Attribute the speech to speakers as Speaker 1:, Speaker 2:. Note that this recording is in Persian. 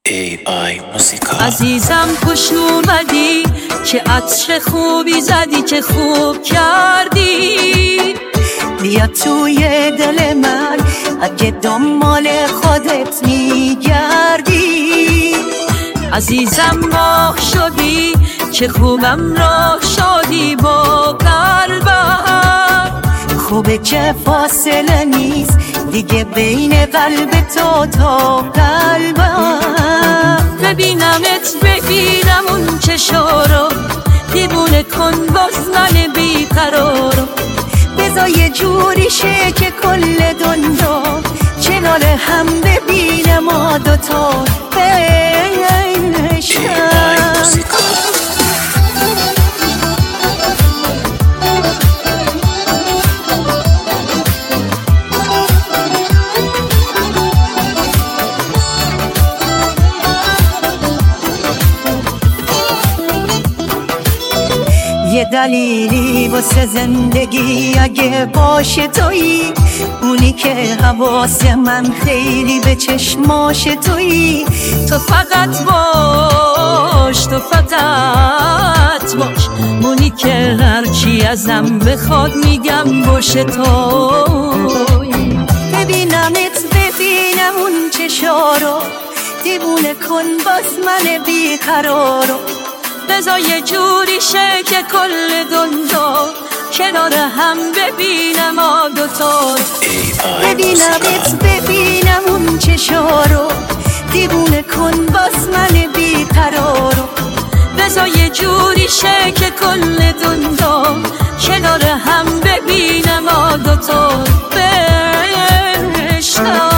Speaker 1: AI موسیقا.
Speaker 2: عزیزم خوش اومدی، چه عطر خوبی زدی، چه خوب کردی.
Speaker 3: بیا توی دل من، اگه دنبال خودت میگردی.
Speaker 2: عزیزم ماه شدی، چه خوبم راه شدی با قلبم.
Speaker 3: خوبه که فاصله نیست دیگه بین قلب تو تا قلبم.
Speaker 2: ببینمت ببینم اون چشارو، دیوونه کن باز من بیقرارو.
Speaker 3: بذار یه جوری شه که کل دنیا کنار هم ببینه ما دوتا بینشم. یه دلیلی واسه زندگی اگه باشه تویی، اونی که حواس من خیلی به چشماش تویی.
Speaker 2: تو فقط باش، تو فقط باش، اونی که هرچی ازم بخواد میگم باشه توی.
Speaker 3: ببینمت ببینم اون چشارو، دیوونه کن باز من بیقرارو.
Speaker 2: بذار یه جوری شه که کل دنیا کنار هم ببینم ما دوتا.
Speaker 3: ببینمت ببینم اون چشارو، دیوونه کن باز من بیقرارو.
Speaker 2: بذار یه جوری شه که کل دنیا کنار هم ببینم ما دوتا. بشم